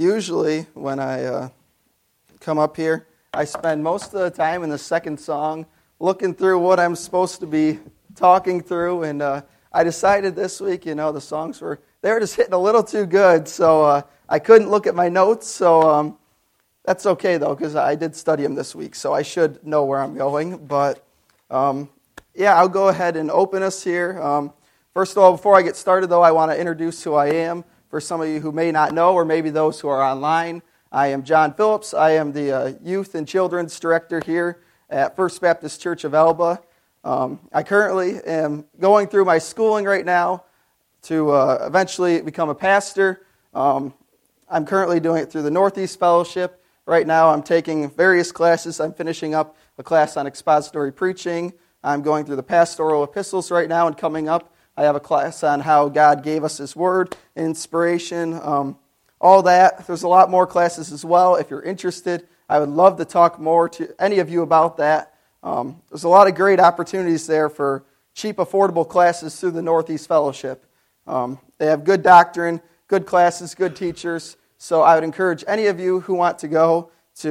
Usually when I come up here, I spend most of the time in the second song looking through what I'm supposed to be talking through, and I decided this week, the songs were just hitting a little too good, so I couldn't look at my notes, so that's okay though, because I did study them this week, so I should know where I'm going, but I'll go ahead and open us here. First of all, before I get started though, I want to introduce who I am. For some of you who may not know, or maybe those who are online, I am John Phillips. I am the Youth and Children's Director here at First Baptist Church of Elba. I currently am going through my schooling right now to eventually become a pastor. I'm currently doing it through the Northeast Fellowship. Right now I'm taking various classes. I'm finishing up a class on expository preaching. I'm going through the pastoral epistles right now, and coming up I have a class on how God gave us His Word, inspiration, all that. There's a lot more classes as well. If you're interested, I would love to talk more to any of you about that. There's a lot of great opportunities there for cheap, affordable classes through the Northeast Fellowship. They have good doctrine, good classes, good teachers. So I would encourage any of you who want to go,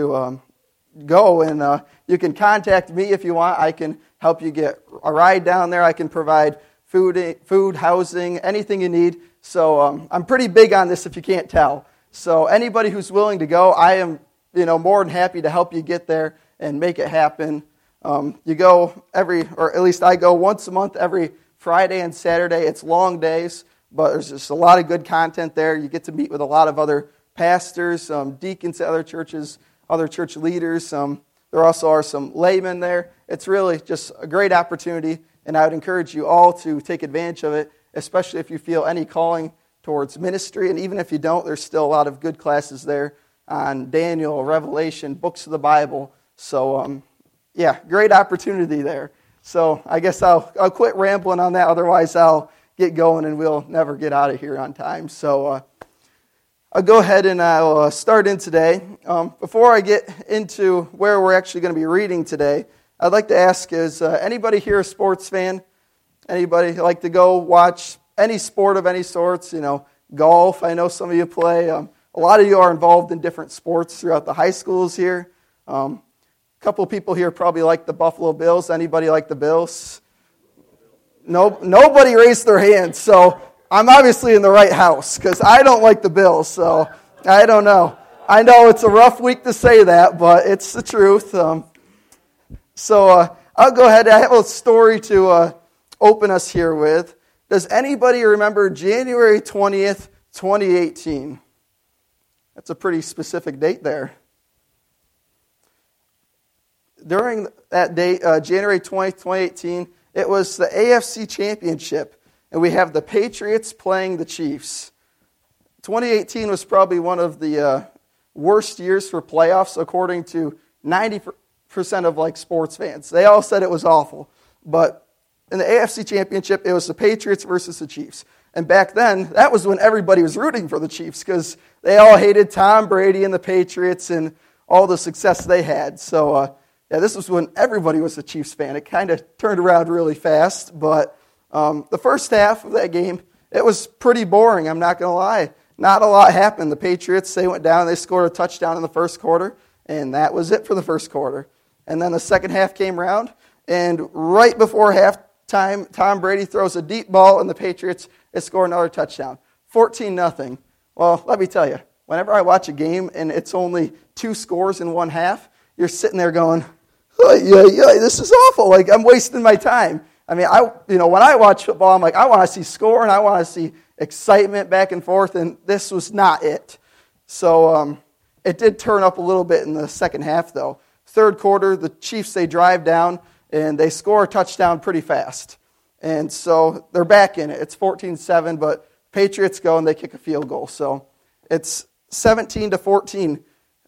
and you can contact me if you want. I can help you get a ride down there. I can provide food, housing, anything you need. So I'm pretty big on this if you can't tell. So anybody who's willing to go, I am more than happy to help you get there and make it happen. You go or at least I go once a month, every Friday and Saturday. It's long days, but there's just a lot of good content there. You get to meet with a lot of other pastors, deacons at other churches, other church leaders. There also are some laymen there. It's really just a great opportunity, and I would encourage you all to take advantage of it, especially if you feel any calling towards ministry. And even if you don't, there's still a lot of good classes there on Daniel, Revelation, books of the Bible. So, great opportunity there. So I guess I'll quit rambling on that. Otherwise, I'll get going and we'll never get out of here on time. So I'll go ahead and I'll start in today. Before I get into where we're actually going to be reading today, I'd like to ask, is anybody here a sports fan? Anybody like to go watch any sport of any sorts? Golf, I know some of you play. A lot of you are involved in different sports throughout the high schools here. A couple of people here probably like the Buffalo Bills. Anybody like the Bills? No, nobody raised their hand, so I'm obviously in the right house because I don't like the Bills, so I don't know. I know it's a rough week to say that, but it's the truth. So I'll go ahead. I have a story to open us here with. Does anybody remember January 20th, 2018? That's a pretty specific date there. During that date, January 20th, 2018, it was the AFC Championship, and we have the Patriots playing the Chiefs. 2018 was probably one of the worst years for playoffs, according to 90% of sports fans. They all said it was awful. But in the AFC Championship, it was the Patriots versus the Chiefs. And back then, that was when everybody was rooting for the Chiefs because they all hated Tom Brady and the Patriots and all the success they had. So, this was when everybody was a Chiefs fan. It kind of turned around really fast. But the first half of that game, it was pretty boring, I'm not going to lie. Not a lot happened. The Patriots, they went down, they scored a touchdown in the first quarter, and that was it for the first quarter. And then the second half came around, and right before halftime, Tom Brady throws a deep ball, and the Patriots score another touchdown. 14-0. Well, let me tell you, whenever I watch a game and it's only 2 scores in one half, you're sitting there going, this is awful. I'm wasting my time. I mean, when I watch football, I'm like, I want to see score, and I want to see excitement back and forth, and this was not it. So it did turn up a little bit in the second half, though. Third quarter, the Chiefs, they drive down, and they score a touchdown pretty fast. And so they're back in it. It's 14-7, but Patriots go, and they kick a field goal. So it's 17-7.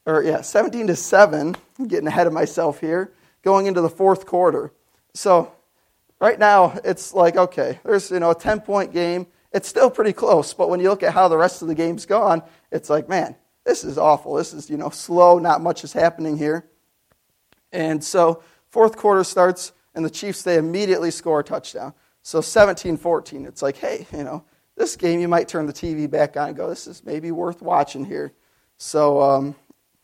I'm getting ahead of myself here, going into the fourth quarter. So right now, it's okay, there's a 10-point game. It's still pretty close, but when you look at how the rest of the game's gone, it's man, this is awful. This is, slow, not much is happening here. And so fourth quarter starts, and the Chiefs, they immediately score a touchdown. So 17-14. It's hey, this game, you might turn the TV back on and go, this is maybe worth watching here. So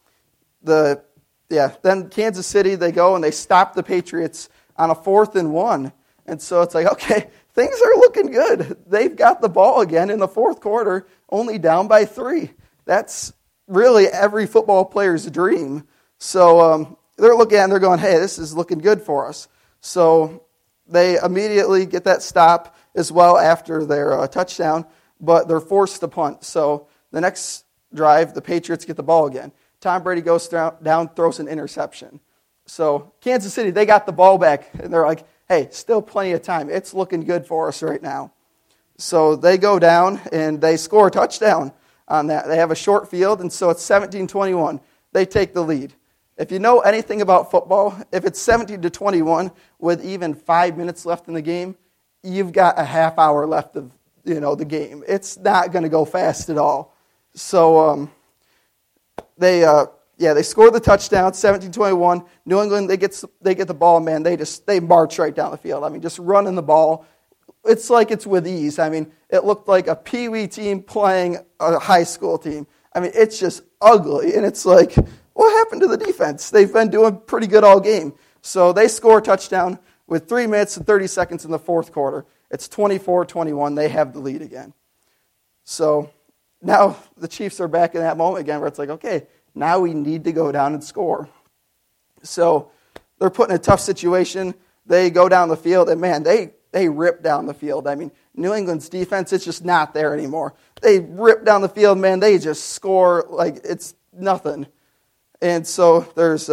then Kansas City, they go and they stop the Patriots on a 4th and 1. And so it's like, okay, things are looking good. They've got the ball again in the fourth quarter, only down by 3. That's really every football player's dream. So they're looking at it and they're going, hey, this is looking good for us. So they immediately get that stop as well after their touchdown, but they're forced to punt. So the next drive, the Patriots get the ball again. Tom Brady goes down, throws an interception. So Kansas City, they got the ball back, and they're like, hey, still plenty of time. It's looking good for us right now. So they go down, and they score a touchdown on that. They have a short field, and so it's 17-21. They take the lead. If you know anything about football, if it's 17-21 with even 5 minutes left in the game, you've got a half hour left of the game. It's not going to go fast at all. So they score the touchdown, 17-21. New England, they get the ball, man. They march right down the field. I mean, just running the ball. It's like it's with ease. I mean, it looked like a peewee team playing a high school team. I mean, it's just ugly, and it's like, what happened to the defense? They've been doing pretty good all game. So they score a touchdown with 3 minutes and 30 seconds in the fourth quarter. It's 24-21. They have the lead again. So now the Chiefs are back in that moment again where it's like, okay, now we need to go down and score. So they're put in a tough situation. They go down the field, and man, they rip down the field. I mean, New England's defense, it's just not there anymore. They rip down the field, man. They just score like it's nothing. And so there's,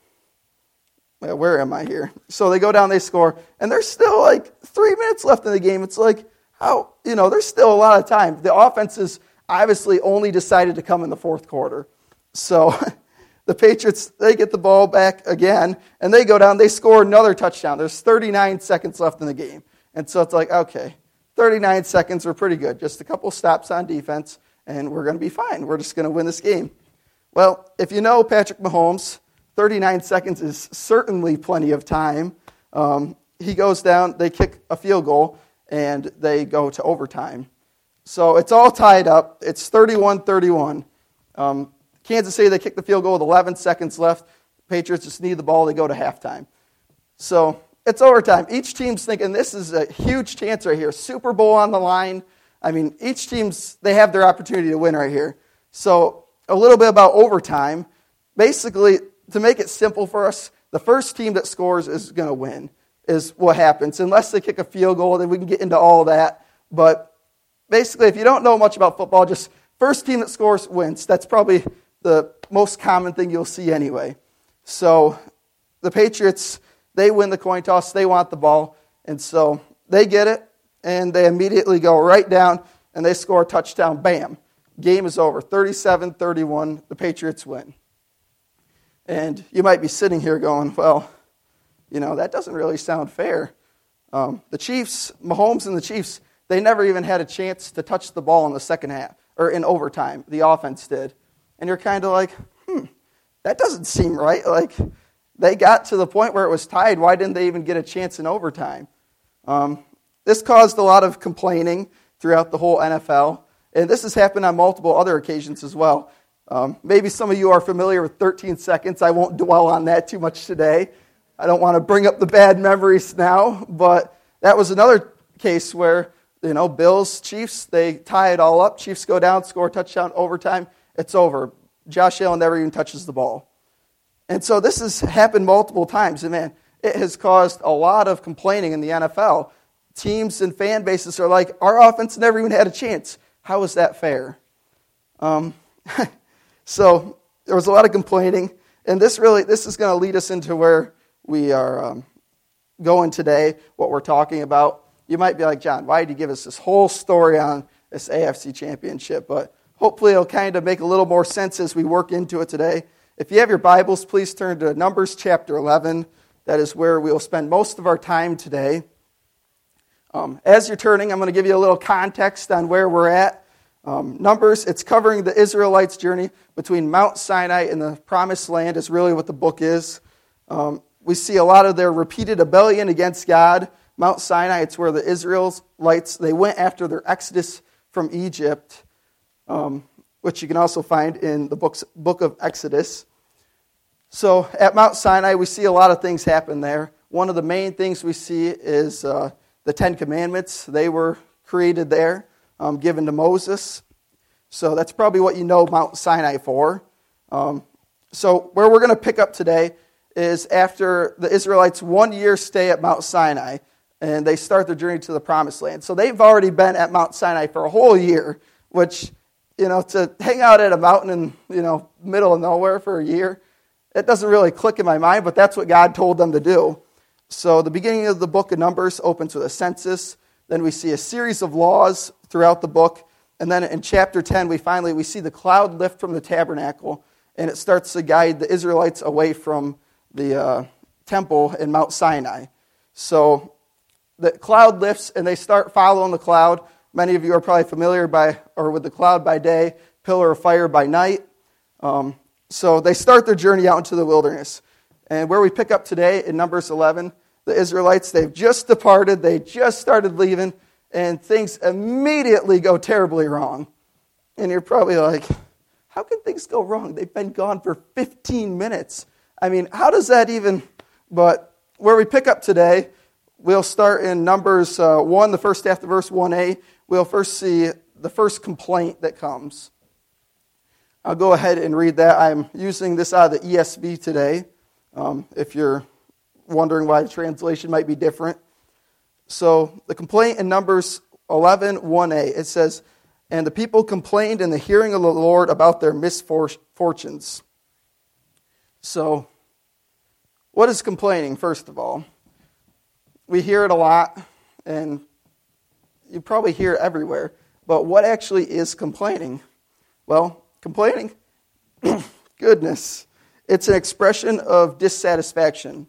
where am I here? So they go down, they score, and there's still like 3 minutes left in the game. It's like, there's still a lot of time. The offense is obviously only decided to come in the fourth quarter. So the Patriots, they get the ball back again, and they go down, they score another touchdown. There's 39 seconds left in the game. And so it's like, okay, 39 seconds are pretty good. Just a couple stops on defense, and we're going to be fine. We're just going to win this game. Well, if you know Patrick Mahomes, 39 seconds is certainly plenty of time. He goes down, they kick a field goal, and they go to overtime. So it's all tied up. It's 31-31. Kansas City, they kick the field goal with 11 seconds left. Patriots just need the ball. They go to halftime. So it's overtime. Each team's thinking this is a huge chance right here. Super Bowl on the line. I mean, each team's, they have their opportunity to win right here. So a little bit about overtime. Basically, to make it simple for us, the first team that scores is going to win, is what happens. Unless they kick a field goal, then we can get into all that. But basically, if you don't know much about football, just first team that scores wins. That's probably the most common thing you'll see anyway. So the Patriots, they win the coin toss. They want the ball. And so they get it, and they immediately go right down, and they score a touchdown. Bam. Game is over. 37-31. The Patriots win. And you might be sitting here going, well, that doesn't really sound fair. The Chiefs, Mahomes and the Chiefs, they never even had a chance to touch the ball in the second half, or in overtime. The offense did. And you're kind of like, that doesn't seem right. Like, they got to the point where it was tied. Why didn't they even get a chance in overtime? This caused a lot of complaining throughout the whole NFL. And this has happened on multiple other occasions as well. Maybe some of you are familiar with 13 seconds. I won't dwell on that too much today. I don't want to bring up the bad memories now. But that was another case where, Bills, Chiefs, they tie it all up. Chiefs go down, score a touchdown, overtime. It's over. Josh Allen never even touches the ball. And so this has happened multiple times. And man, it has caused a lot of complaining in the NFL. Teams and fan bases are like, our offense never even had a chance. How is that fair? So there was a lot of complaining. And this is going to lead us into where we are going today, what we're talking about. You might be like, John, why did you give us this whole story on this AFC championship? But hopefully it'll kind of make a little more sense as we work into it today. If you have your Bibles, please turn to Numbers chapter 11. That is where we will spend most of our time today. As you're turning, I'm going to give you a little context on where we're at. Numbers, it's covering the Israelites' journey between Mount Sinai and the Promised Land is really what the book is. We see a lot of their repeated rebellion against God. Mount Sinai, it's where the Israelites, they went after their exodus from Egypt. which you can also find in the book of Exodus. So at Mount Sinai, we see a lot of things happen there. One of the main things we see is the Ten Commandments. They were created there, given to Moses. So that's probably what you know Mount Sinai for. So where we're going to pick up today is after the Israelites' 1 year stay at Mount Sinai, and they start their journey to the Promised Land. So they've already been at Mount Sinai for a whole year, which, to hang out at a mountain in, middle of nowhere for a year, it doesn't really click in my mind, but that's what God told them to do. So the beginning of the book of Numbers opens with a census. Then we see a series of laws throughout the book. And then in chapter 10, we see the cloud lift from the tabernacle, and it starts to guide the Israelites away from the temple in Mount Sinai. So the cloud lifts, and they start following the cloud. Many of you are probably familiar with the cloud by day, pillar of fire by night. So they start their journey out into the wilderness. And where we pick up today in Numbers 11, the Israelites, they've just departed, they just started leaving, and things immediately go terribly wrong. And you're probably like, how can things go wrong? They've been gone for 15 minutes. I mean, how does that even... But where we pick up today, we'll start in Numbers 1, the first half of verse 1a. We'll first see the first complaint that comes. I'll go ahead and read that. I'm using this out of the ESV today, if you're wondering why the translation might be different. So the complaint in Numbers 11, 1a, it says, "And the people complained in the hearing of the Lord about their misfortunes." So what is complaining, first of all? We hear it a lot, and you probably hear it everywhere. But what actually is complaining? Well, complaining, goodness, it's an expression of dissatisfaction.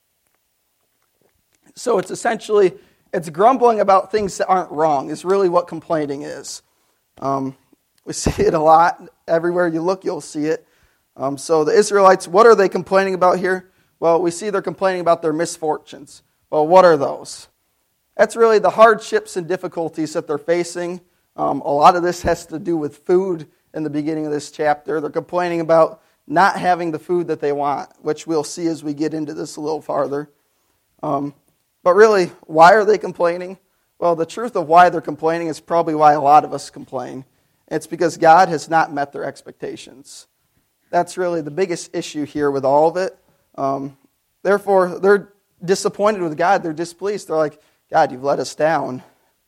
So it's essentially, it's grumbling about things that aren't wrong is really what complaining is. We see it a lot. Everywhere you look, you'll see it. So the Israelites, what are they complaining about here? Well, we see they're complaining about their misfortunes. Well, what are those? That's really the hardships and difficulties that they're facing. A lot of this has to do with food in the beginning of this chapter. They're complaining about not having the food that they want, which we'll see as we get into this a little farther. But really, why are they complaining? Well, the truth of why they're complaining is probably why a lot of us complain. It's because God has not met their expectations. That's really the biggest issue here with all of it. Therefore, they're disappointed with God. They're displeased. They're like, God, you've let us down.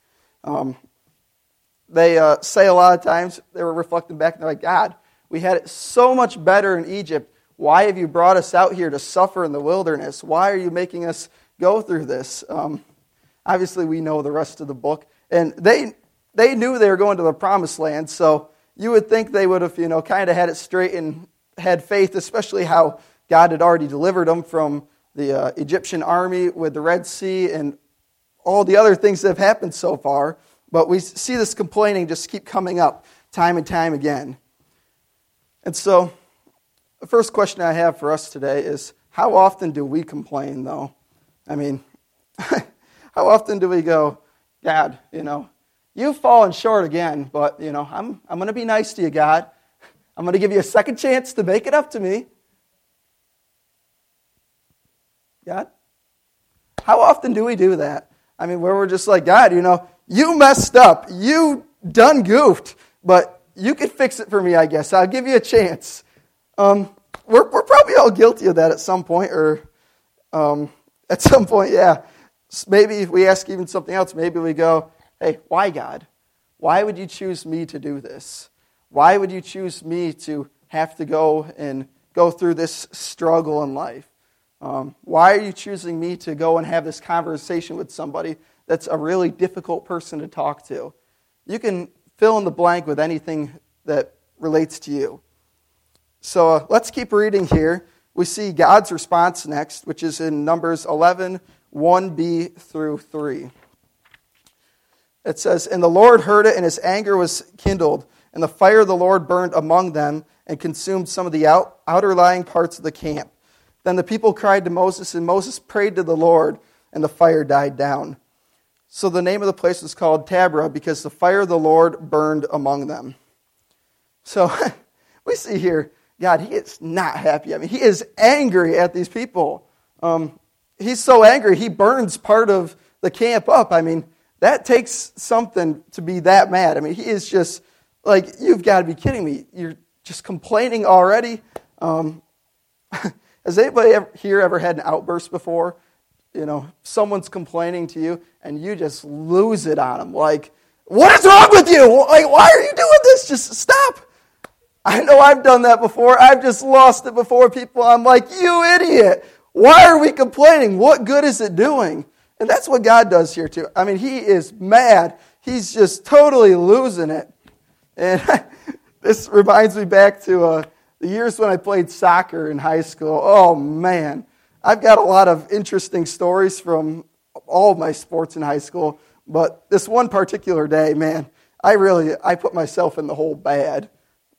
They say a lot of times, they were reflecting back, and they're like, God, we had it so much better in Egypt. Why have you brought us out here to suffer in the wilderness? Why are you making us go through this? Obviously, we know the rest of the book. And they knew they were going to the Promised Land, so you would think they would have, kind of had it straight and had faith, especially how God had already delivered them from the Egyptian army with the Red Sea and all the other things that have happened so far. But we see this complaining just keep coming up time and time again. And so the first question I have for us today is, how often do we complain, though? I mean, how often do we go, God, you've fallen short again, but, I'm going to be nice to you, God. I'm going to give you a second chance to make it up to me. God? How often do we do that? I mean, where we're just like, God, you messed up. You done goofed, but you could fix it for me, I guess. I'll give you a chance. We're probably all guilty of that at some point, or at some point, yeah. Maybe we ask even something else. Maybe we go, hey, why, God? Why would you choose me to do this? Why would you choose me to have to go through this struggle in life? Why are you choosing me to go and have this conversation with somebody that's a really difficult person to talk to? You can fill in the blank with anything that relates to you. So let's keep reading here. We see God's response next, which is in Numbers 11, 1b through 3. It says, "And the Lord heard it, and his anger was kindled, and the fire of the Lord burned among them and consumed some of the outer lying parts of the camp. Then the people cried to Moses, and Moses prayed to the Lord, and the fire died down. So the name of the place was called Taberah, because the fire of the Lord burned among them." So we see here, God, he is not happy. I mean, he is angry at these people. He's so angry, he burns part of the camp up. I mean, that takes something to be that mad. I mean, he is just like, you've got to be kidding me. You're just complaining already. Has anybody here ever had an outburst before? You know, someone's complaining to you, and you just lose it on them. Like, what is wrong with you? Like, why are you doing this? Just stop. I know I've done that before. I've just lost it before people. I'm like, you idiot. Why are we complaining? What good is it doing? And that's what God does here too. I mean, he is mad. He's just totally losing it. And this reminds me back to the years when I played soccer in high school. Oh, man. I've got a lot of interesting stories from all of my sports in high school. But this one particular day, man, I put myself in the hole bad.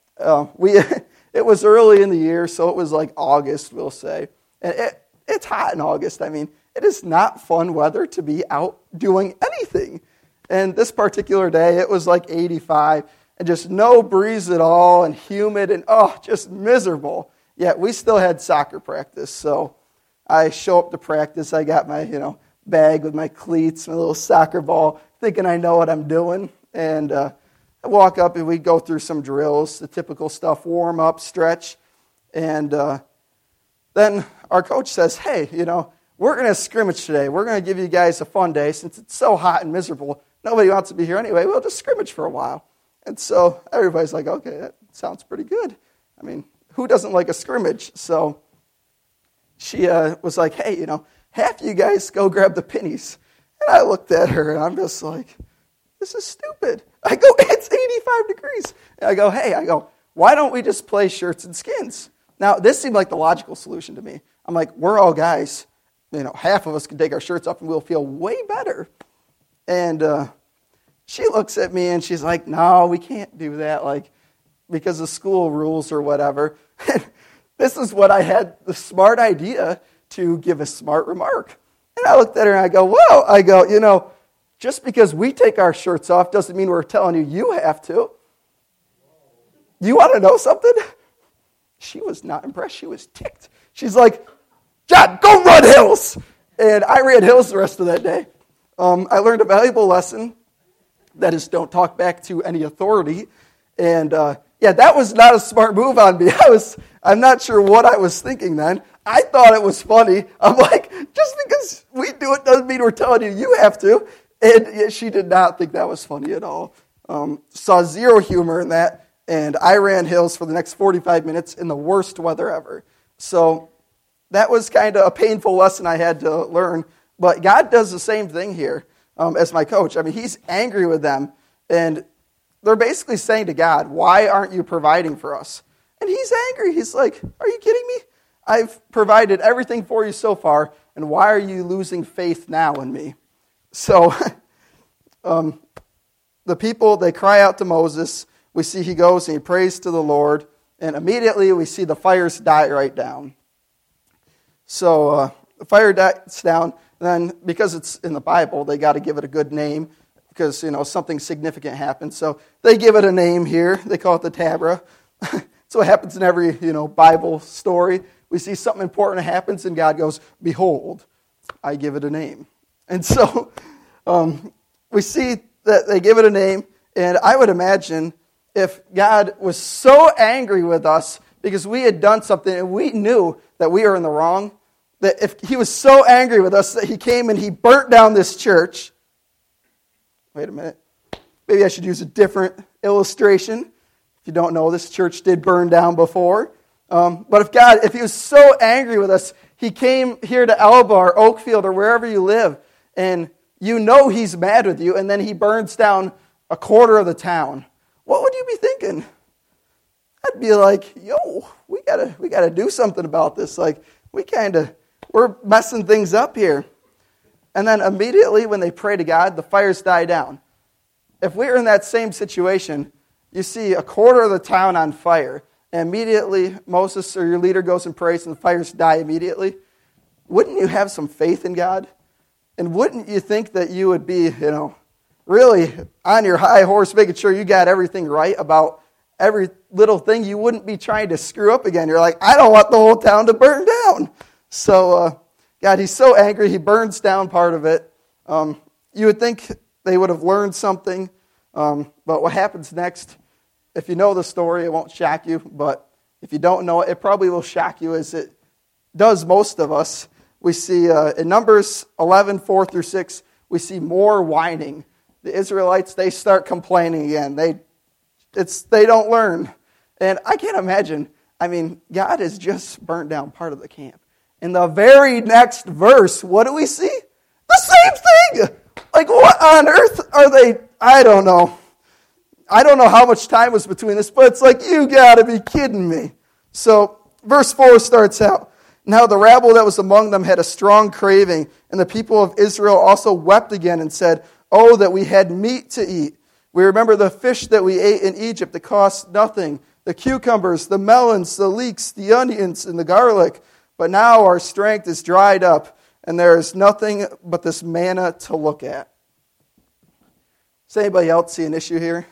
It was early in the year, so it was like August, we'll say. And it's hot in August. I mean, it is not fun weather to be out doing anything. And this particular day, it was like 85, and just no breeze at all, and humid, and just miserable. Yet we still had soccer practice, so I show up to practice. I got my, bag with my cleats, my little soccer ball, thinking I know what I'm doing. And I walk up, and we go through some drills, the typical stuff, warm up, stretch. And then our coach says, hey, we're going to scrimmage today. We're going to give you guys a fun day. Since it's so hot and miserable, nobody wants to be here anyway. We'll just scrimmage for a while. And so everybody's like, okay, that sounds pretty good. I mean, who doesn't like a scrimmage? So she was like, hey, half you guys go grab the pennies. And I looked at her, and I'm just like, this is stupid. I go, it's 85 degrees. And I go, why don't we just play shirts and skins? Now, this seemed like the logical solution to me. I'm like, we're all guys. Half of us can take our shirts off, and we'll feel way better. And she looks at me, and she's like, no, we can't do that, like, because of school rules or whatever. This is what I had the smart idea to give a smart remark. And I looked at her, and I go, whoa. I go, just because we take our shirts off doesn't mean we're telling you have to. You want to know something? She was not impressed. She was ticked. She's like, John, go run hills. And I ran hills the rest of that day. I learned a valuable lesson. That is, don't talk back to any authority. And that was not a smart move on me. I'm not sure what I was thinking then. I thought it was funny. I'm like, just because we do it doesn't mean we're telling you have to. And she did not think that was funny at all. Saw zero humor in that. And I ran hills for the next 45 minutes in the worst weather ever. So that was kind of a painful lesson I had to learn. But God does the same thing here as my coach. I mean, he's angry with them. And they're basically saying to God, why aren't you providing for us? And he's angry. He's like, are you kidding me? I've provided everything for you so far, and why are you losing faith now in me? So the people, they cry out to Moses. We see he goes and he prays to the Lord, and immediately we see the fires die right down. So the fire dies down, and then because it's in the Bible, they got to give it a good name because, something significant happened. So they give it a name here. They call it the Tabra. So what happens in every, Bible story. We see something important happens, and God goes, behold, I give it a name. And so we see that they give it a name, and I would imagine if God was so angry with us because we had done something and we knew that we were in the wrong, that if he was so angry with us that he came and he burnt down this church. Wait a minute. Maybe I should use a different illustration. If you don't know, this church did burn down before. But if he was so angry with us, he came here to Elba or Oakfield or wherever you live, and he's mad with you, and then he burns down a quarter of the town. What would you be thinking? I'd be like, we gotta do something about this. Like, we're messing things up here. And then immediately when they pray to God, the fires die down. If we were in that same situation, you see a quarter of the town on fire, and immediately Moses or your leader goes and prays and the fires die immediately. Wouldn't you have some faith in God? And wouldn't you think that you would be, really on your high horse making sure you got everything right about every little thing, you wouldn't be trying to screw up again. You're like, I don't want the whole town to burn down. So, God, he's so angry, he burns down part of it. You would think they would have learned something, but what happens next, if you know the story, it won't shock you, but if you don't know it, it probably will shock you as it does most of us. We see in Numbers 11, 4 through 6, we see more whining. The Israelites, they start complaining again. They don't learn. And I can't imagine, God has just burnt down part of the camp. In the very next verse, what do we see? The same thing! Like, what on earth are they? I don't know. I don't know how much time was between this, but it's like, you gotta be kidding me. So, verse 4 starts out, now the rabble that was among them had a strong craving, and the people of Israel also wept again and said, oh, that we had meat to eat. We remember the fish that we ate in Egypt that cost nothing, the cucumbers, the melons, the leeks, the onions, and the garlic. But now our strength is dried up, and there is nothing but this manna to look at. Does anybody else see an issue here?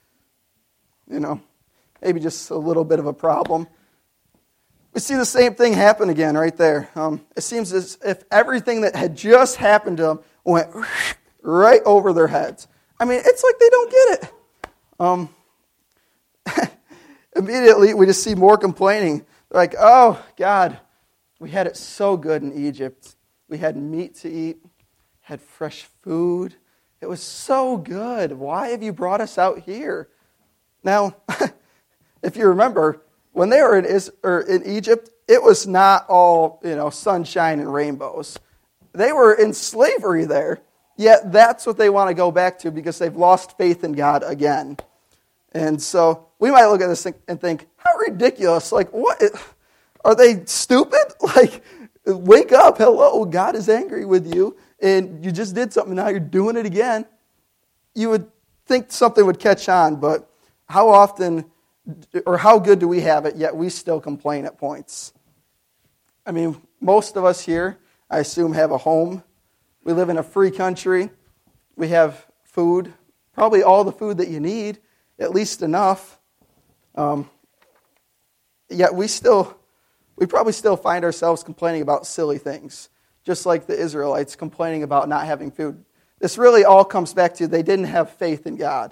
Maybe just a little bit of a problem. We see the same thing happen again right there. It seems as if everything that had just happened to them went right over their heads. It's like they don't get it. Immediately, we just see more complaining. They're like, oh, God, we had it so good in Egypt. We had meat to eat, had fresh food. It was so good. Why have you brought us out here? Now, if you remember, when they were in Egypt, it was not all, sunshine and rainbows. They were in slavery there, yet that's what they want to go back to because they've lost faith in God again. And so we might look at this and think, how ridiculous. Like, what? Are they stupid? Like, wake up. Hello, God is angry with you, and you just did something, now you're doing it again. You would think something would catch on, but how often or how good do we have it, yet we still complain at points? Most of us here, I assume, have a home. We live in a free country. We have food, probably all the food that you need, at least enough. Yet we probably still find ourselves complaining about silly things, just like the Israelites complaining about not having food. This really all comes back to they didn't have faith in God.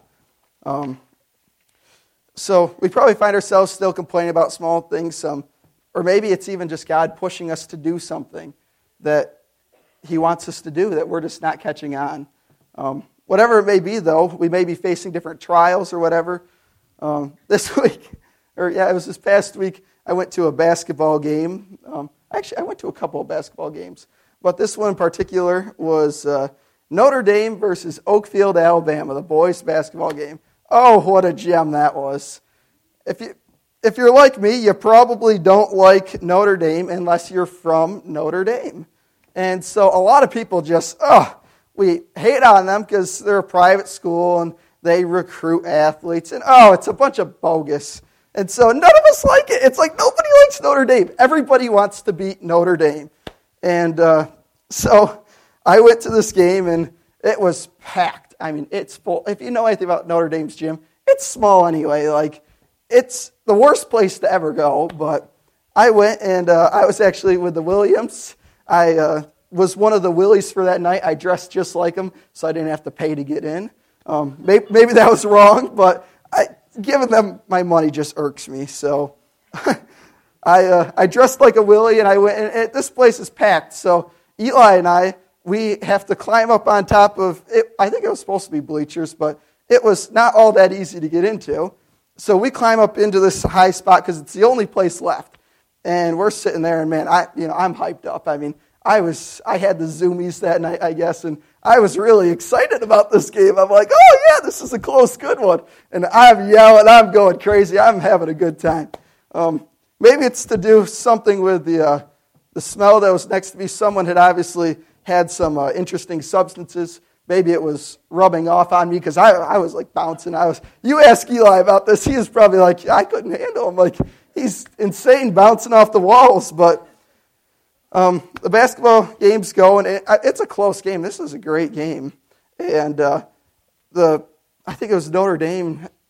So we probably find ourselves still complaining about small things, or maybe it's even just God pushing us to do something that he wants us to do that we're just not catching on. Whatever it may be, though, we may be facing different trials or whatever. This week, it was this past week, I went to a basketball game. Actually, I went to a couple of basketball games, but this one in particular was Notre Dame versus Oakfield, Alabama, the boys' basketball game. Oh, what a gem that was. If you're like me, you probably don't like Notre Dame unless you're from Notre Dame. And so a lot of people just, we hate on them because they're a private school and they recruit athletes. And, it's a bunch of bogus. And so none of us like it. It's like nobody likes Notre Dame. Everybody wants to beat Notre Dame. And so I went to this game and it was packed. It's full. If you know anything about Notre Dame's gym, it's small anyway. Like, it's the worst place to ever go. But I went and I was actually with the Williams. I was one of the Willies for that night. I dressed just like them, so I didn't have to pay to get in. Maybe that was wrong, but giving them my money just irks me. So I dressed like a Willie, and I went. And this place is packed. So Eli and we have to climb up on top of it. I think it was supposed to be bleachers, but it was not all that easy to get into. So we climb up into this high spot because it's the only place left. And we're sitting there, and man, I'm hyped up. I had the zoomies that night, I guess, and I was really excited about this game. I'm like, oh yeah, this is a close, good one. And I'm yelling, I'm going crazy, I'm having a good time. Maybe it's to do something with the smell that was next to me. Someone had obviously had some interesting substances. Maybe it was rubbing off on me because I was like bouncing. You ask Eli about this, he is probably like, I couldn't handle him. Like, he's insane bouncing off the walls. But the basketball game's going. It's a close game. This is a great game. And I think it was Notre Dame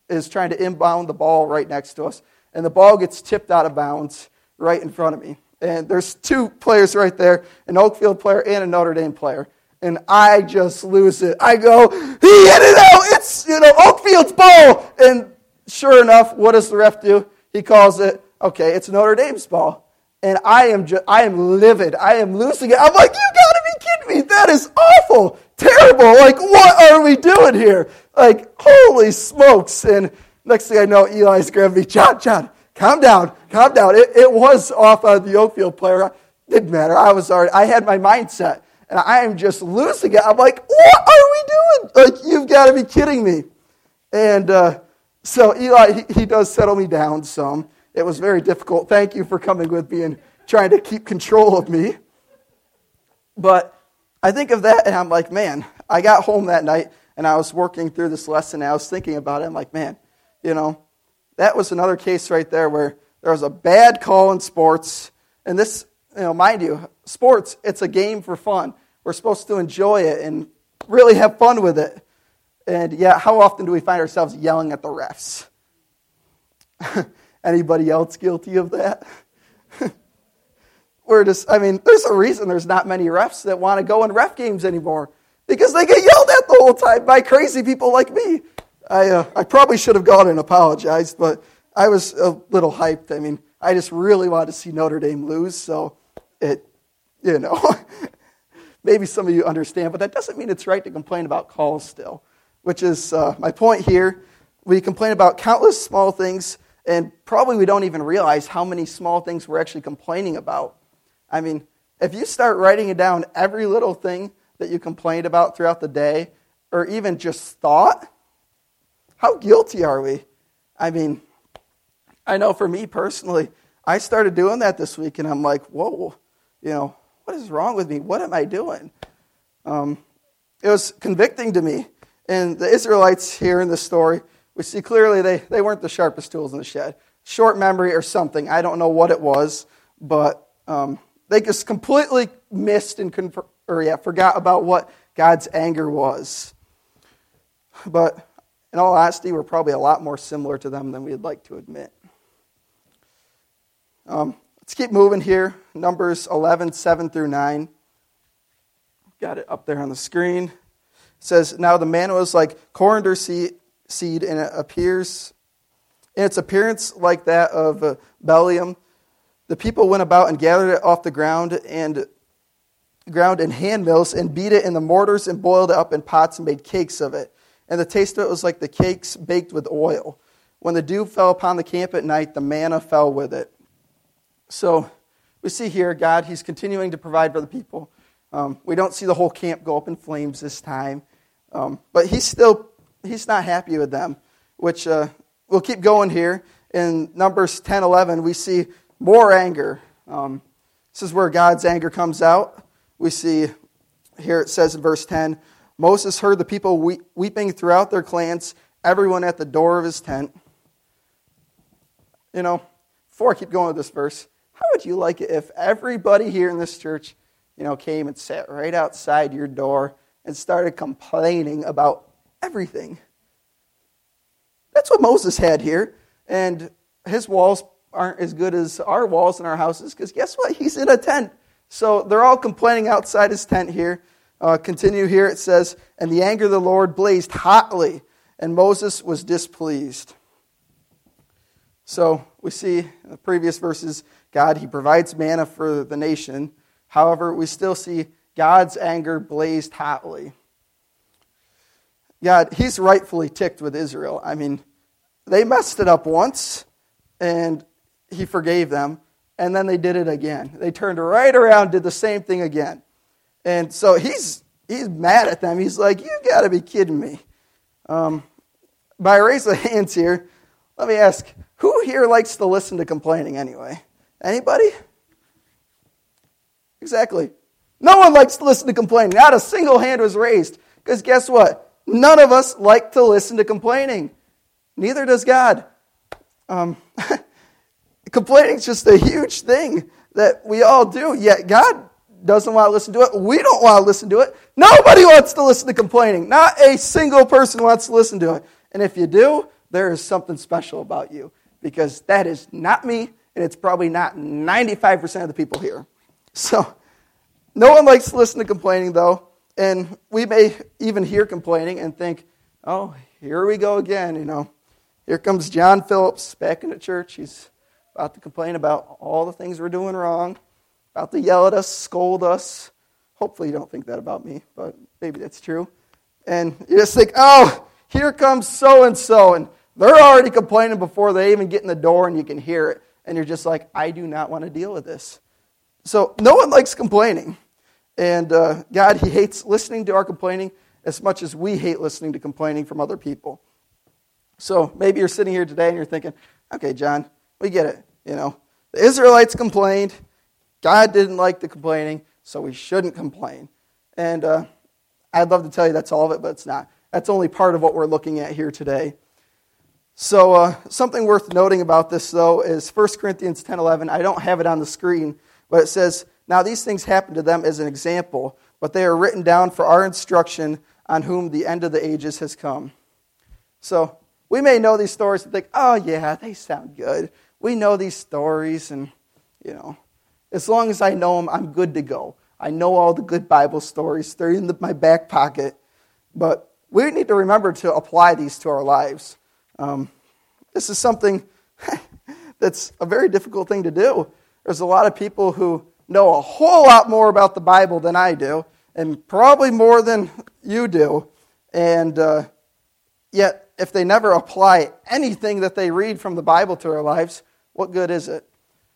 is trying to inbound the ball right next to us, and the ball gets tipped out of bounds right in front of me. And there's two players right there, an Oakfield player and a Notre Dame player. And I just lose it. I go, he hit it out. It's, Oakfield's ball. And sure enough, what does the ref do? He calls it, okay, it's Notre Dame's ball. And I am livid. I am losing it. I'm like, you gotta be kidding me. That is awful. Terrible. Like, what are we doing here? Like, holy smokes. And next thing I know, Eli's grabbing me. John, calm down. It was off on the Oakfield player. Didn't matter. I had my mindset. And I am just losing it. I'm like, what are we doing? Like, you've got to be kidding me. And so Eli, he does settle me down some. It was very difficult. Thank you for coming with me and trying to keep control of me. But I think of that, and I'm like, man, I got home that night, and I was working through this lesson, and I was thinking about it. I'm like, man, that was another case right there where there was a bad call in sports, and this, mind you, sports, it's a game for fun. We're supposed to enjoy it and really have fun with it. And yeah, how often do we find ourselves yelling at the refs? Anybody else guilty of that? There's a reason there's not many refs that want to go in ref games anymore. Because they get yelled at the whole time by crazy people like me. I probably should have gone and apologized, but I was a little hyped. I just really wanted to see Notre Dame lose, so maybe some of you understand, but that doesn't mean it's right to complain about calls still, which is my point here. We complain about countless small things, and probably we don't even realize how many small things we're actually complaining about. If you start writing it down, every little thing that you complained about throughout the day, or even just thought, how guilty are we? I know for me personally, I started doing that this week, and I'm like, whoa, what is wrong with me? What am I doing? It was convicting to me. And the Israelites here in this story, we see clearly they weren't the sharpest tools in the shed. Short memory or something. I don't know what it was, but they just completely missed and forgot about what God's anger was. But in all honesty, we're probably a lot more similar to them than we'd like to admit. Let's keep moving here. Numbers 11, 7 through 9. Got it up there on the screen. It says, now the manna was like coriander seed, and its appearance like that of bdellium. The people went about and gathered it off the ground in hand mills and beat it in the mortars and boiled it up in pots and made cakes of it. And the taste of it was like the cakes baked with oil. When the dew fell upon the camp at night, the manna fell with it. So we see here God, he's continuing to provide for the people. We don't see the whole camp go up in flames this time. But he's not happy with them, which we'll keep going here. In Numbers 10, 11, we see more anger. This is where God's anger comes out. We see here it says in verse 10, Moses heard the people weeping throughout their clans, everyone at the door of his tent. Before I keep going with this verse, how would you like it if everybody here in this church, came and sat right outside your door and started complaining about everything? That's what Moses had here. And his walls aren't as good as our walls in our houses, because guess what? He's in a tent. So they're all complaining outside his tent here. Continue here, it says, and the anger of the Lord blazed hotly, and Moses was displeased. So we see in the previous verses, God, he provides manna for the nation. However, we still see God's anger blazed hotly. God, he's rightfully ticked with Israel. They messed it up once, and he forgave them, and then they did it again. They turned right around, did the same thing again. And so he's mad at them. He's like, you got to be kidding me. By a raise of hands here, let me ask, who here likes to listen to complaining anyway? Anybody? Exactly. No one likes to listen to complaining. Not a single hand was raised. Because guess what? None of us like to listen to complaining. Neither does God. Complaining is just a huge thing that we all do. Yet God doesn't want to listen to it. We don't want to listen to it. Nobody wants to listen to complaining. Not a single person wants to listen to it. And if you do, there is something special about you, because that is not me, and it's probably not 95% of the people here. So no one likes to listen to complaining, though, and we may even hear complaining and think, oh, here we go again, Here comes John Phillips back into church. He's about to complain about all the things we're doing wrong, about to yell at us, scold us. Hopefully you don't think that about me, but maybe that's true. And you just think, oh, here comes so-and-so, and they're already complaining before they even get in the door, and you can hear it. And you're just like, I do not want to deal with this. So no one likes complaining. And God, He hates listening to our complaining as much as we hate listening to complaining from other people. So maybe you're sitting here today and you're thinking, okay, John, we get it. The Israelites complained. God didn't like the complaining, so we shouldn't complain. And I'd love to tell you that's all of it, but it's not. That's only part of what we're looking at here today. So something worth noting about this, though, is 1 Corinthians 10:11. I don't have it on the screen, but it says, now these things happened to them as an example, but they are written down for our instruction, on whom the end of the ages has come. So we may know these stories and think, oh yeah, they sound good. We know these stories, and as long as I know them, I'm good to go. I know all the good Bible stories. They're in my back pocket. But we need to remember to apply these to our lives. This is something that's a very difficult thing to do. There's a lot of people who know a whole lot more about the Bible than I do, and probably more than you do. And yet, if they never apply anything that they read from the Bible to their lives, what good is it?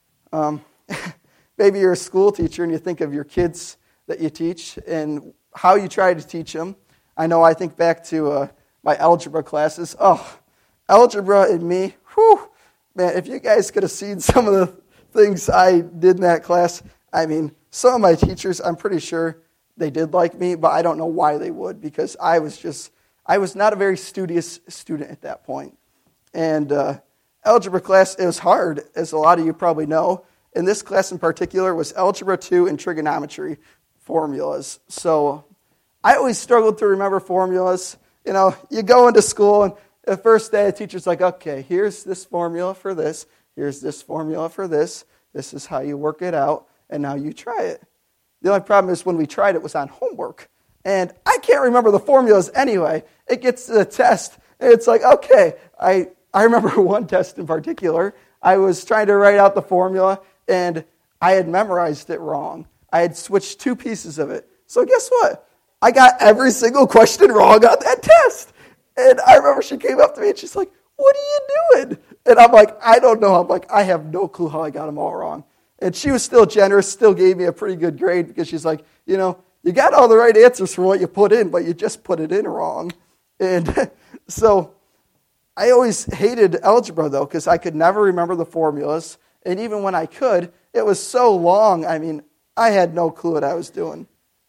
Maybe you're a school teacher and you think of your kids that you teach and how you try to teach them. I know I think back to my algebra classes. Oh, algebra and me, whew, man, if you guys could have seen some of the things I did in that class, some of my teachers, I'm pretty sure they did like me, but I don't know why they would, because I was not a very studious student at that point. And algebra class, it was hard, as a lot of you probably know. And this class in particular was Algebra 2 and trigonometry formulas. So I always struggled to remember formulas. You go into school, and the first day the teacher's like, okay, here's this formula for this. Here's this formula for this. This is how you work it out, and now you try it. The only problem is when we tried it was on homework. And I can't remember the formulas anyway. It gets to the test, and it's like, okay, I remember one test in particular. I was trying to write out the formula, and I had memorized it wrong. I had switched two pieces of it. So guess what? I got every single question wrong on that test. And I remember she came up to me, and she's like, what are you doing? And I'm like, I don't know. I'm like, I have no clue how I got them all wrong. And she was still generous, still gave me a pretty good grade, because she's like, you got all the right answers for what you put in, but you just put it in wrong. And so I always hated algebra, though, because I could never remember the formulas. And even when I could, it was so long, I had no clue what I was doing.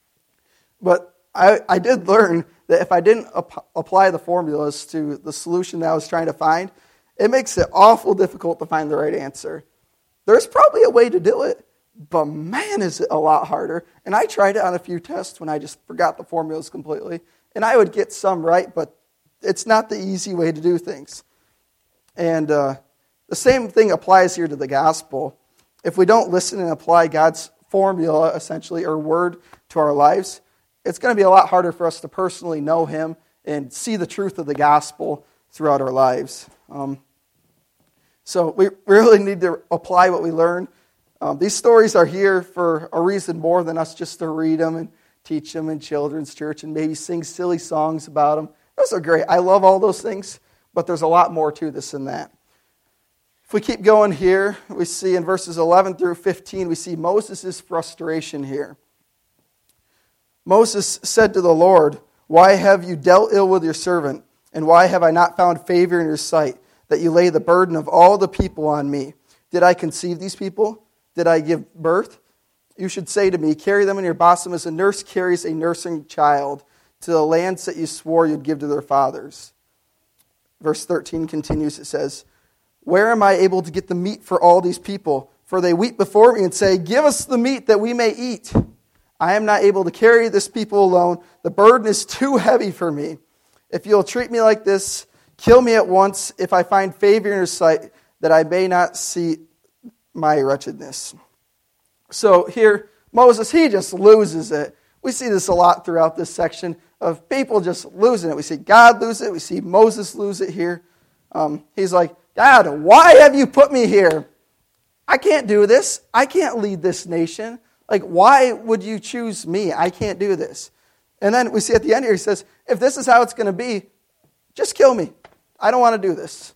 But I did learn that if I didn't apply the formulas to the solution that I was trying to find, it makes it awful difficult to find the right answer. There's probably a way to do it, but man, is it a lot harder. And I tried it on a few tests when I just forgot the formulas completely. And I would get some right, but it's not the easy way to do things. And the same thing applies here to the gospel. If we don't listen and apply God's formula, essentially, or word to our lives, it's going to be a lot harder for us to personally know Him and see the truth of the gospel throughout our lives. So we really need to apply what we learn. These stories are here for a reason more than us just to read them and teach them in children's church and maybe sing silly songs about them. Those are great. I love all those things, but there's a lot more to this than that. If we keep going here, we see in verses 11 through 15, we see Moses' frustration here. Moses said to the Lord, "Why have you dealt ill with your servant? And why have I not found favor in your sight, that you lay the burden of all the people on me? Did I conceive these people? Did I give birth? You should say to me, carry them in your bosom as a nurse carries a nursing child to the lands that you swore you'd give to their fathers." Verse 13 continues, it says, "Where am I able to get the meat for all these people? For they weep before me and say, 'Give us the meat that we may eat.' I am not able to carry this people alone. The burden is too heavy for me. If you'll treat me like this, Kill me at once if I find favor in your sight, that I may not see my wretchedness. So here, Moses, he just loses it. We see this a lot throughout this section of people just losing it. We see God lose it. We see Moses lose it here. He's like, God, why have you put me here? I can't do this. I can't lead this nation. Like, why would you choose me? I can't do this. And then we see at the end here, he says, if this is how it's going to be, just kill me. I don't want to do this.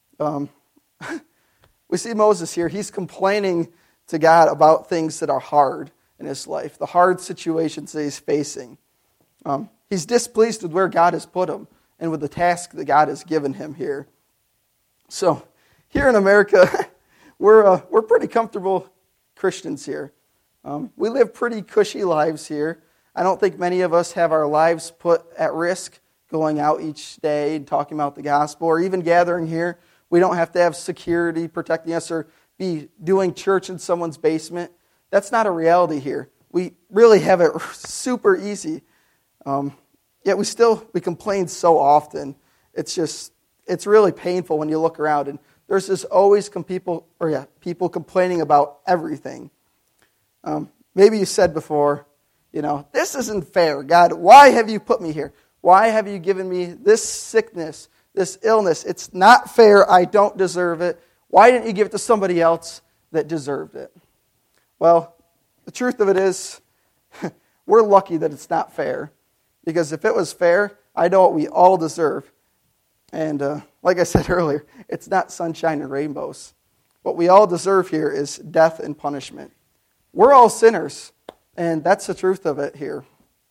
We see Moses here. He's complaining to God about things that are hard in his life, the hard situations that he's facing. He's displeased with where God has put him and with the task that God has given him here. So here in America, we're pretty comfortable Christians here. We live pretty cushy lives here. I don't think many of us have our lives put at risk going out each day and talking about the gospel or even gathering here. We don't have to have security protecting us or be doing church in someone's basement. That's not a reality here. We really have it super easy. Yet we complain so often. It's really painful when you look around, and there's just always people complaining about everything. Maybe you said before, this isn't fair. God, why have you put me here? Why have you given me this sickness, this illness? It's not fair. I don't deserve it. Why didn't you give it to somebody else that deserved it? Well, the truth of it is, we're lucky that it's not fair. Because if it was fair, I know what we all deserve. And like I said earlier, it's not sunshine and rainbows. What we all deserve here is death and punishment. We're all sinners, and that's the truth of it here.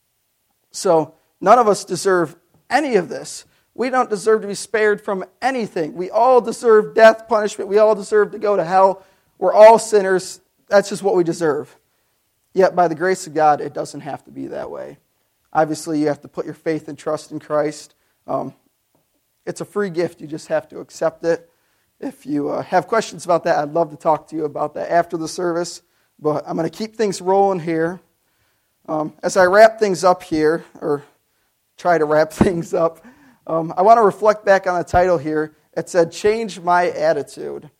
So none of us deserve any of this. We don't deserve to be spared from anything. We all deserve death, punishment. We all deserve to go to hell. We're all sinners. That's just what we deserve. Yet by the grace of God, it doesn't have to be that way. Obviously, you have to put your faith and trust in Christ. It's a free gift. You just have to accept it. If you have questions about that, I'd love to talk to you about that after the service. But I'm going to keep things rolling here. As I wrap things up here, or try to wrap things up, I want to reflect back on the title here. It said, Change My Attitude.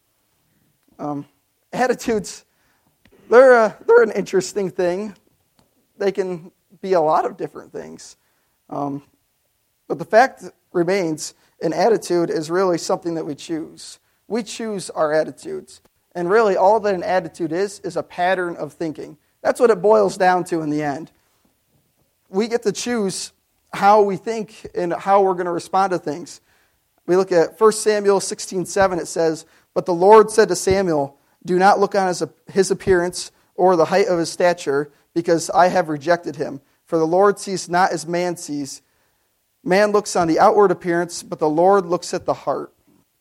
Attitudes, they're an interesting thing. They can be a lot of different things. But the fact remains, an attitude is really something that we choose. We choose our attitudes. And really, all that an attitude is a pattern of thinking. That's what it boils down to in the end. We get to choose how we think and how we're going to respond to things. We look at 1 Samuel 16:7. It says, But the Lord said to Samuel, Do not look on his appearance or the height of his stature, because I have rejected him. For the Lord sees not as man sees. Man looks on the outward appearance, but the Lord looks at the heart.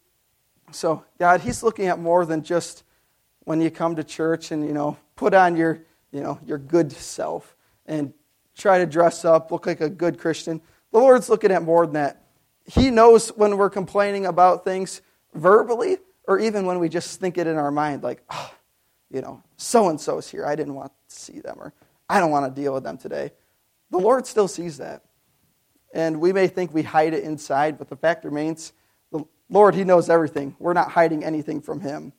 So God, He's looking at more than just when you come to church and, put on your good self and try to dress up, look like a good Christian. The Lord's looking at more than that. He knows when we're complaining about things verbally, or even when we just think it in our mind, like, so-and-so's here. I didn't want to see them, or I don't want to deal with them today. The Lord still sees that. And we may think we hide it inside, but the fact remains, the Lord, He knows everything. We're not hiding anything from Him.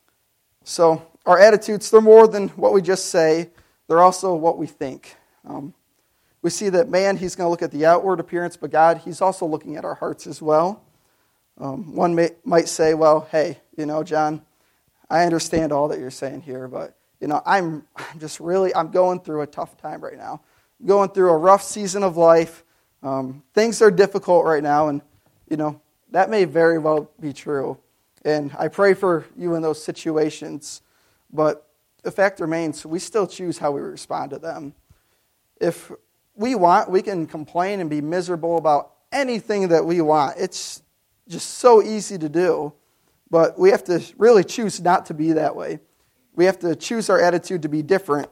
So our attitudes, they're more than what we just say. They're also what we think. We see that man, he's going to look at the outward appearance, but God, He's also looking at our hearts as well. One might say, well, hey, John, I understand all that you're saying here, but, I'm going through a tough time right now. I'm going through a rough season of life. Things are difficult right now, and, that may very well be true. And I pray for you in those situations, but the fact remains, we still choose how we respond to them. If we want, we can complain and be miserable about anything that we want. It's just so easy to do, but we have to really choose not to be that way. We have to choose our attitude to be different.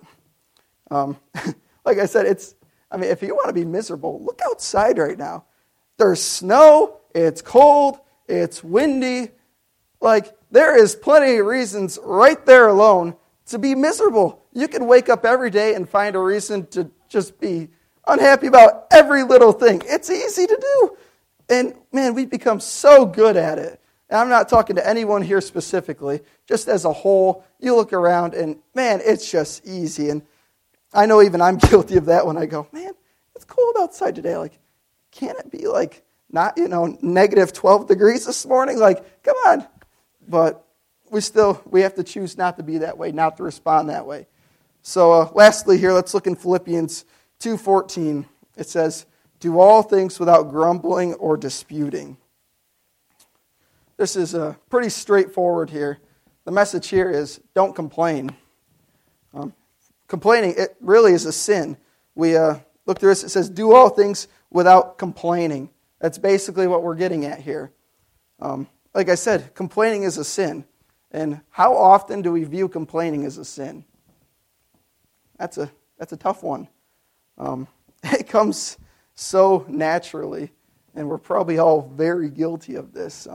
Like I said, if you want to be miserable, look outside right now. There's snow, it's cold, it's windy. There is plenty of reasons right there alone to be miserable. You can wake up every day and find a reason to just be unhappy about every little thing. It's easy to do. And man, we've become so good at it. And I'm not talking to anyone here specifically, just as a whole. You look around and man, it's just easy. And I know even I'm guilty of that when I go, man, it's cold outside today. Like, can't it be like not, negative 12 degrees this morning? Like, come on. But we have to choose not to be that way, not to respond that way. So lastly here, let's look in Philippians 2:14. It says, do all things without grumbling or disputing. This is pretty straightforward here. The message here is don't complain. Complaining, it really is a sin. We look through this, it says do all things without complaining. That's basically what we're getting at here. Like I said, complaining is a sin. And how often do we view complaining as a sin? That's a tough one. It comes so naturally, and we're probably all very guilty of this.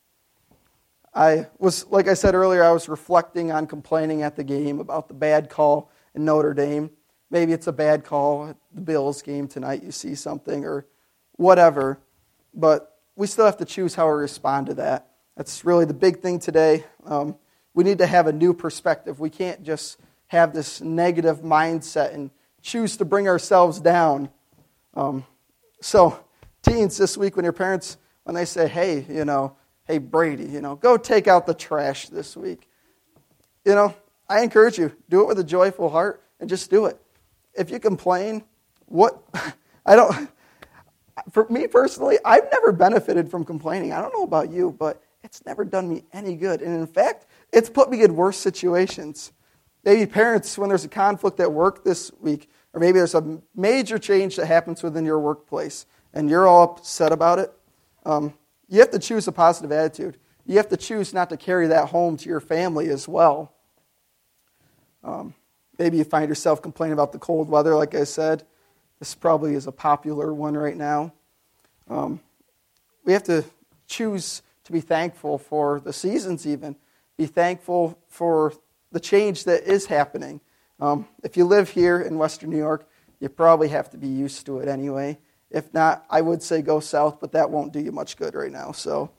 Like I said earlier, I was reflecting on complaining at the game about the bad call in Notre Dame. Maybe it's a bad call at the Bills game tonight, you see something, or whatever. But we still have to choose how we respond to that. That's really the big thing today. We need to have a new perspective. We can't just have this negative mindset and choose to bring ourselves down. So, teens, this week when your parents, when they say, hey, hey, Brady, go take out the trash this week. I encourage you, do it with a joyful heart and just do it. If you complain, for me personally, I've never benefited from complaining. I don't know about you, but it's never done me any good. And in fact, it's put me in worse situations. Maybe parents, when there's a conflict at work this week, or maybe there's a major change that happens within your workplace, and you're all upset about it, you have to choose a positive attitude. You have to choose not to carry that home to your family as well. Maybe you find yourself complaining about the cold weather, like I said. This probably is a popular one right now. We have to choose to be thankful for the seasons even. Be thankful for the change that is happening. If you live here in Western New York, you probably have to be used to it anyway. If not, I would say go south, but that won't do you much good right now. So,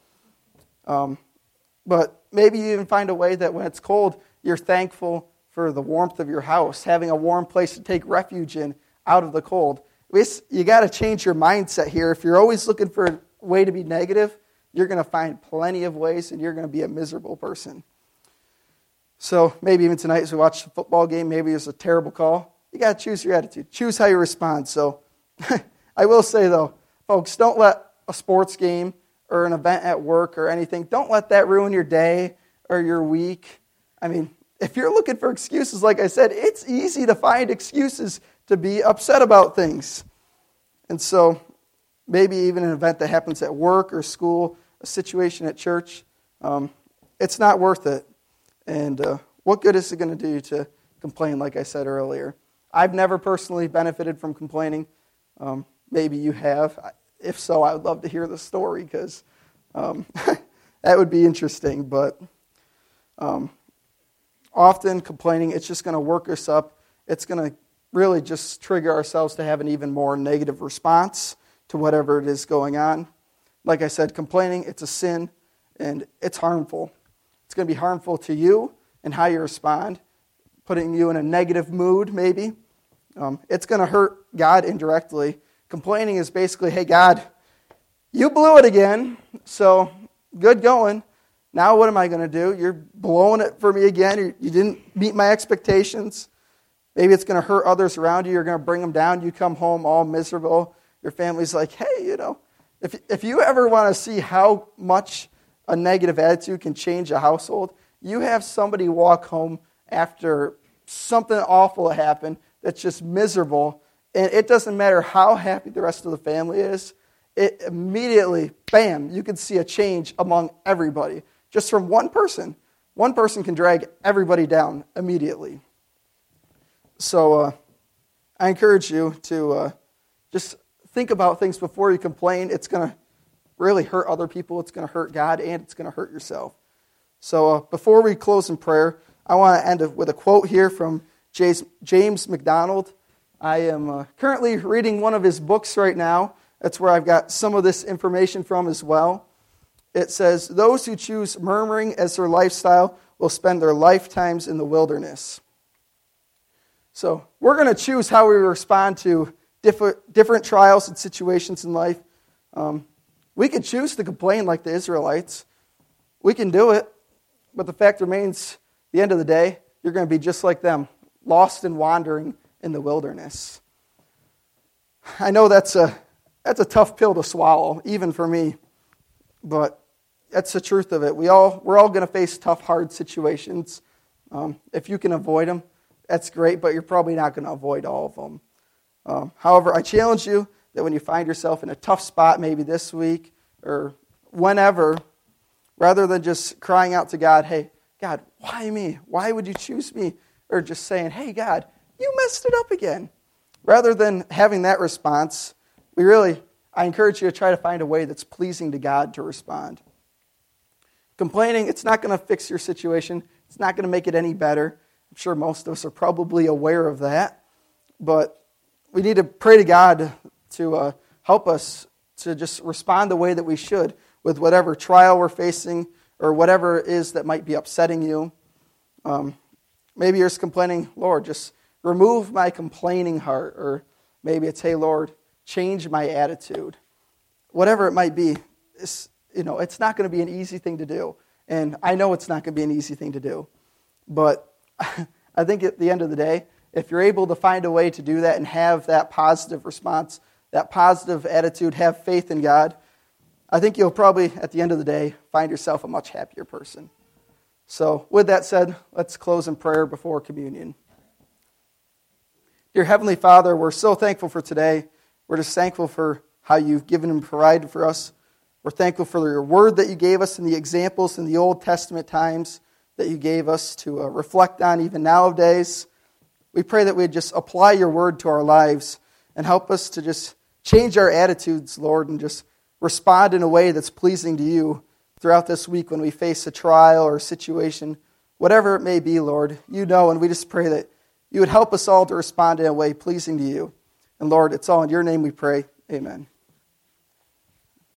but maybe you even find a way that when it's cold, you're thankful for the warmth of your house, having a warm place to take refuge in out of the cold. You got to change your mindset here. If you're always looking for a way to be negative, you're going to find plenty of ways, and you're going to be a miserable person. So maybe even tonight as we watch the football game, maybe it's a terrible call. You got to choose your attitude. Choose how you respond. So I will say, though, folks, don't let a sports game or an event at work or anything, don't let that ruin your day or your week. I mean, if you're looking for excuses, like I said, it's easy to find excuses to be upset about things. And so maybe even an event that happens at work or school, a situation at church, it's not worth it. And what good is it going to do to complain, like I said earlier? I've never personally benefited from complaining. Maybe you have. If so, I would love to hear the story because that would be interesting. But often complaining, it's just going to work us up. It's going to really just trigger ourselves to have an even more negative response to whatever it is going on. Like I said, complaining, it's a sin, and it's harmful. It's going to be harmful to you and how you respond, putting you in a negative mood maybe. It's going to hurt God indirectly. Complaining is basically, hey, God, you blew it again, so good going. Now what am I going to do? You're blowing it for me again. You didn't meet my expectations. Maybe it's going to hurt others around you. You're going to bring them down. You come home all miserable. Your family's like, hey, if you ever want to see how much a negative attitude can change a household, you have somebody walk home after something awful happened that's just miserable, and it doesn't matter how happy the rest of the family is, it immediately, bam, you can see a change among everybody. Just from one person. One person can drag everybody down immediately. So I encourage you to just think about things before you complain. It's going to really hurt other people. It's going to hurt God, and it's going to hurt yourself. So before we close in prayer, I want to end with a quote here from James MacDonald. I am currently reading one of his books right now. That's where I've got some of this information from as well. It says, those who choose murmuring as their lifestyle will spend their lifetimes in the wilderness. So we're going to choose how we respond to different trials and situations in life. We could choose to complain like the Israelites. We can do it. But the fact remains, at the end of the day, you're going to be just like them, lost and wandering in the wilderness. I know that's a tough pill to swallow, even for me. But that's the truth of it. We're all going to face tough, hard situations. If you can avoid them, that's great, but you're probably not going to avoid all of them. However, I challenge you that when you find yourself in a tough spot, maybe this week or whenever, rather than just crying out to God, hey, God, why me? Why would you choose me? Or just saying, hey, God, you messed it up again. Rather than having that response, I encourage you to try to find a way that's pleasing to God to respond. Complaining, it's not going to fix your situation. It's not going to make it any better. I'm sure most of us are probably aware of that. But we need to pray to God to help us to just respond the way that we should with whatever trial we're facing or whatever it is that might be upsetting you. Maybe you're just complaining, Lord, just remove my complaining heart. Or maybe it's, hey, Lord, change my attitude. Whatever it might be, it's not going to be an easy thing to do. And I know it's not going to be an easy thing to do. But I think at the end of the day, if you're able to find a way to do that and have that positive response, that positive attitude, have faith in God, I think you'll probably, at the end of the day, find yourself a much happier person. So with that said, let's close in prayer before communion. Dear Heavenly Father, we're so thankful for today. We're just thankful for how you've given and provided for us. We're thankful for your word that you gave us and the examples in the Old Testament times that you gave us to reflect on even nowadays. We pray that we'd just apply your word to our lives and help us to just change our attitudes, Lord, and just respond in a way that's pleasing to you throughout this week when we face a trial or a situation, whatever it may be, Lord. You know, and we just pray that you would help us all to respond in a way pleasing to you. And Lord, it's all in your name we pray. Amen.